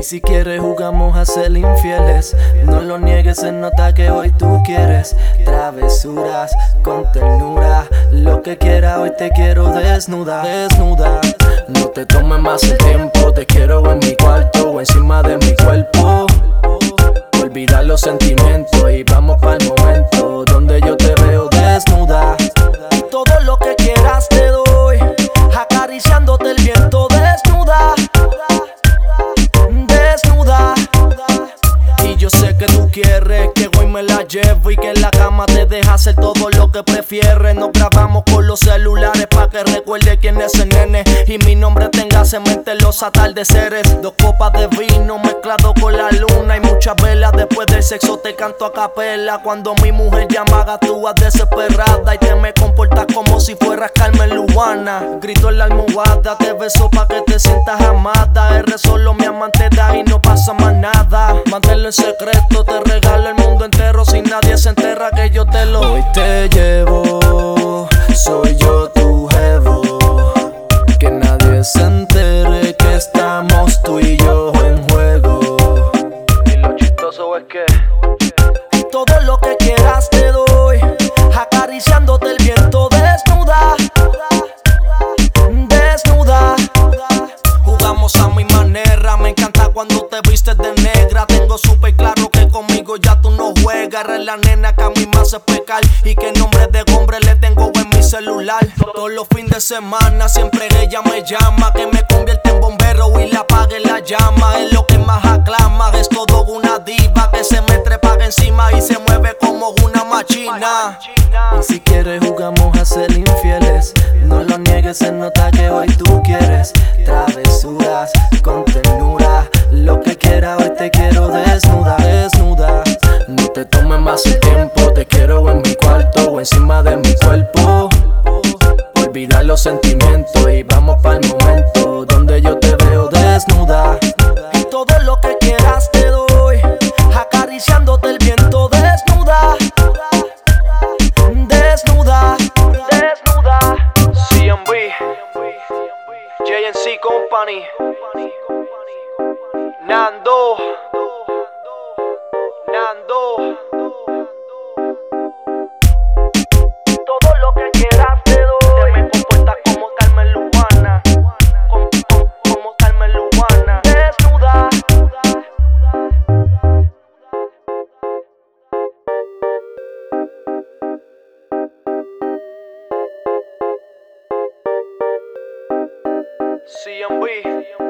Si quieres jugamos a ser infieles. No lo niegues, se nota que hoy tú quieres travesuras con ternura. Lo que quiera, hoy te quiero desnuda, desnuda. No te tomes más el tiempo, te quiero en mi cuarto o encima de mi cuerpo. Olvida los sentimientos y vamos para el momento donde yo te veo desnuda. Todo lo que quieras te doy, acariciándote el viento desnuda. Desnuda. Y yo sé que tú quieres que hoy me la llevo y que en la cama te deja hacer todo lo que prefieres. Nos grabamos con los celulares pa' que recuerde quién es el nene y mi nombre tenga cemento en los atardeceres. 2 copas de vino mezclado con la luna y muchas velas. Después del sexo te canto a capela. Cuando mi mujer llama actúas desesperada y te me comportas como si fueras Carmen Lubana. Grito en la almohada, te beso pa' que te sientas amada. Eres solo mi amante da y no pasa más nada. Manténlo en secreto, te regalo el mundo entero. Si nadie se entera que yo te lo hoy te llevo, soy yo tu jevo. Que nadie se entere que estamos tú y yo en juego. Y lo chistoso es que todo lo que quieras te doy, acariciándote el viento desnuda. Desnuda. Jugamos a mi manera, me encanta cuando te vistes de negra. Tengo súper claro que conmigo ya tú no juegas. Eres la nena que a mí me hace pecar y que nombre de hombre le tengo en mi celular. Todos los fines de semana siempre ella me llama, que me convierte en bombero y le apague la llama. Es lo que más aclama, es todo una diva que se me trepa encima y se mueve como una machina. Y si quieres jugamos a ser infieles. No lo niegues, se nota que hoy tú quieres travesuras con ternura. Lo que quiera, hoy te quiero desnuda, desnuda. No te tomes más el tiempo, te quiero en mi cuarto o encima de mi cuerpo. Olvida los sentimientos y vamos para el momento donde yo te veo desnuda. Y todo lo que quieras te doy, acariciándote el viento desnuda. Desnuda. Desnuda. CMB, JNC Company, Nando. Todo lo que quieras te doy. Te me comportas como Carmen Lubana, como Carmen Lubana. Desnuda. CMB.